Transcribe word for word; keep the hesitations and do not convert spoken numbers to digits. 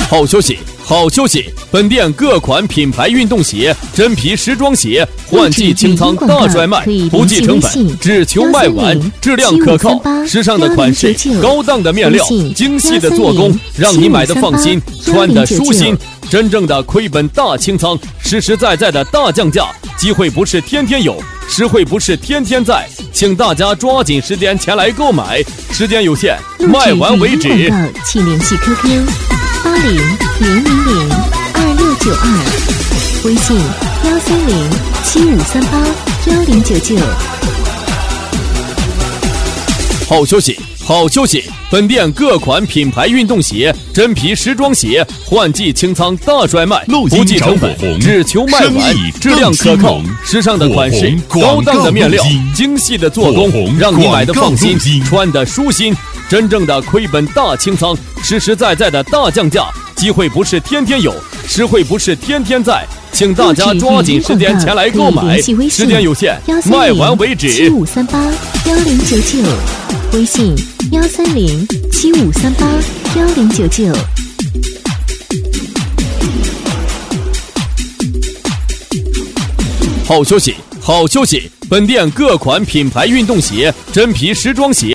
好消息，好消息！本店各款品牌运动鞋、真皮时装鞋换季清仓大甩卖，不计成本，只求卖完，质量可靠，时尚的款式，高档的面料，精细的做工，让你买的放心，穿的舒心。真正的亏本大清仓，实实在在的大降价，机会不是天天有，实惠不是天天在，请大家抓紧时间前来购买，时间有限，卖完为止。 请联系 Q Q 八零零零零二六九二，微信幺三零七五三八幺零九九。 好消息，好消息！本店各款品牌运动鞋、真皮时装鞋换季清仓大甩卖，不计成本，只求卖完，质量可靠，时尚的款式，高档的面料，精细的做工，让你买的放心，穿的舒心。真正的亏本大清仓，实实在在的大降价，机会不是天天有，实惠不是天天在，请大家抓紧时间前来购买，时间有限，卖完为止。 七五三八幺零九九，微信幺三零七五三八幺零九九。 好消息，好消息！本店各款品牌运动鞋、真皮时装鞋